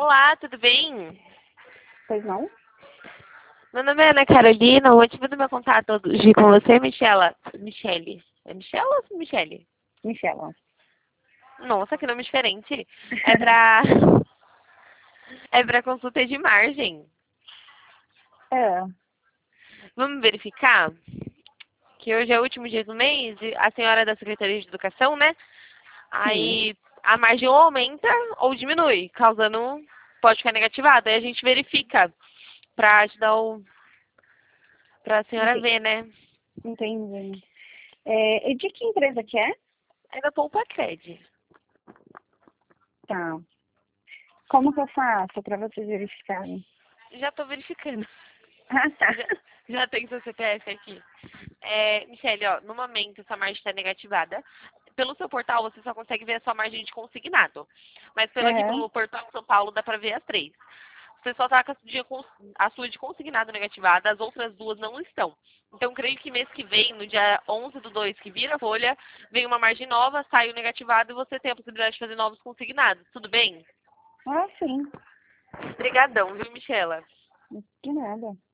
Olá, tudo bem? Pois não? Meu nome é Ana Carolina, o motivo do meu contato hoje com você, Michela. Michele. É Michela ou Michele? Michela. Nossa, que nome diferente. É pra. É pra consulta de margem. É. Vamos verificar que hoje é o último dia do mês e a senhora é da Secretaria de Educação, né? Sim. Aí a margem ou aumenta ou diminui, causando. Pode ficar negativada. Aí a gente verifica pra ajudar pra senhora Ente- ver, né? Entendi. E de que empresa que é? É da Poupa Cred. Tá. Como que eu faço para vocês verificarem? Já estou verificando. Ah, tá. Já, já tem seu CPF aqui. Michele, ó, no momento sua margem está negativada. Pelo seu portal você só consegue ver a sua margem de consignado. Mas aqui É. pelo portal de São Paulo dá para ver as três. Você só está com a sua de consignado negativada, as outras duas não estão. Então, creio que mês que vem, no dia 11/2, que vira a folha, vem uma margem nova, sai o negativado e você tem a possibilidade de fazer novos consignados. Tudo bem? Ah, sim. Obrigadão, viu, Michela? De nada.